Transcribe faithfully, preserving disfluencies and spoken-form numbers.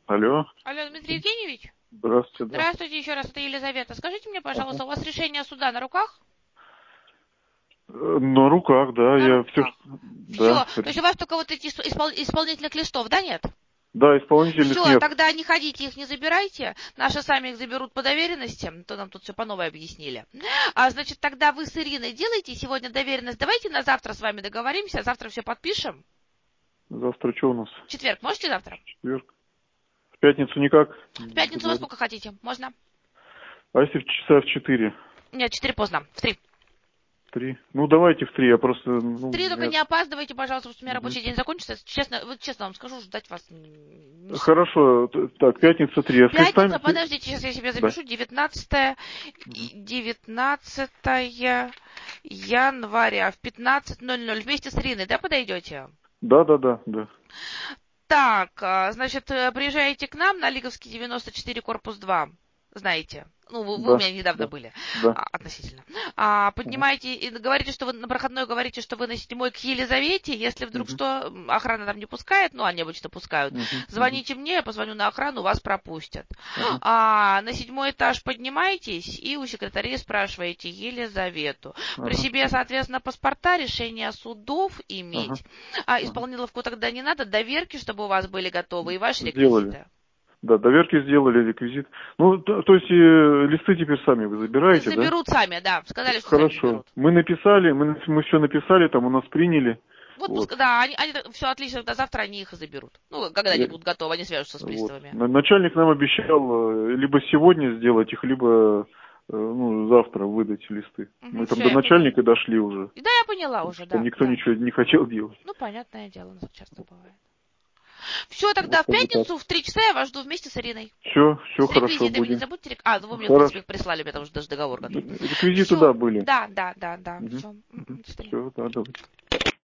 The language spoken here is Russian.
Алло. Алло, Дмитрий Евгеньевич? Здравствуйте, да. Здравствуйте еще раз, это Елизавета. Скажите мне, пожалуйста, Ага. у вас решение суда на руках? Э, На руках, да, На я все, руках. да. Все. То есть у вас только вот эти испол- исполнительных листов, да, нет? Да, исполнительных Все, нет. тогда не ходите, их не забирайте. Наши сами их заберут по доверенности. То нам тут все по новой объяснили. А, значит, тогда вы с Ириной делаете сегодня доверенность. Давайте на завтра с вами договоримся. Завтра все подпишем. Завтра что у нас? В четверг. Можете завтра? Четверг. В пятницу никак? В пятницу во сколько хотите? Можно? А если в часа в четыре? Нет, в четыре поздно. В три. Три? Ну, давайте в три, я просто... В Ну, три только я... не опаздывайте, пожалуйста, потому что у меня Мгм. рабочий день закончится. Честно, вот честно вам скажу, ждать вас не... Хорошо, т- так, пятница три. А с Пятница, листами? подождите, сейчас я себе Да. запишу. девятнадцатое, Мгм. девятнадцатое января в пятнадцать ноль ноль вместе с Риной, да, подойдете? Да, да, да, да. Так, а, значит, э, приезжаете к нам на Лиговский девяносто четыре, корпус два. Знаете. Ну, вы, вы у Да, меня недавно да, были, да. а, относительно. А, Ага. поднимаете и говорите, что вы на проходной говорите, что вы на седьмой к Елизавете. Если вдруг Мгм. что, м, охрана там не пускает, ну, они обычно пускают, Мгм. Мгм. звоните мне, я позвоню на охрану, вас пропустят. Ага. А, на седьмой этаж поднимаетесь и у секретарей спрашиваете Елизавету. При Ага. себе, соответственно, паспорта, решения судов Ага. иметь. А Ага. исполниловку тогда не надо, доверки, чтобы у вас были готовы, и ваши Сделали. реквизиты. Да, доверки сделали, реквизит. Ну, то, то есть э, листы теперь сами вы забираете, да? Заберут сами, да. Сказали, что сами Хорошо. заберут. Мы написали, мы, мы все написали, там у нас приняли. Вот, Вот. пускай, да, они, они все отлично, тогда завтра они их и заберут. Ну, когда они Э, будут готовы, они свяжутся с Вот. приставами. На- Начальник нам обещал э, либо сегодня сделать их, либо э, ну, завтра выдать листы. Угу, Мы там все, до я поняла. начальника дошли уже. Да, я поняла уже, Там да, никто да. ничего не хотел делать. Ну, понятное дело, у нас часто бывает. Все, Вот тогда в как бы так. пятницу в три часа я вас жду вместе с Ириной. Все, все С хорошо реквизитами не будем. забудьте. рек- А, ну вы мне, в принципе, Хорошо. их прислали, у меня там уже даже договор готов. Реквизиты, да, Все, были. да, да, да, да, Угу. все. До свидания. Все, да, давайте.